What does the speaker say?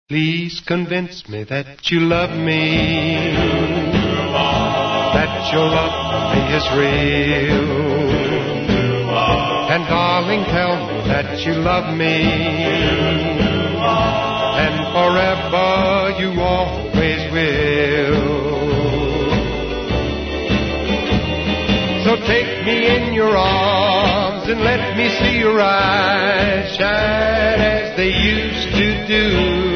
Please convince me that you love me, that your love for me is real. And darling, tell me that you love me, and forever you always will. So take me in your arms and let me see your eyes shine as they used to do.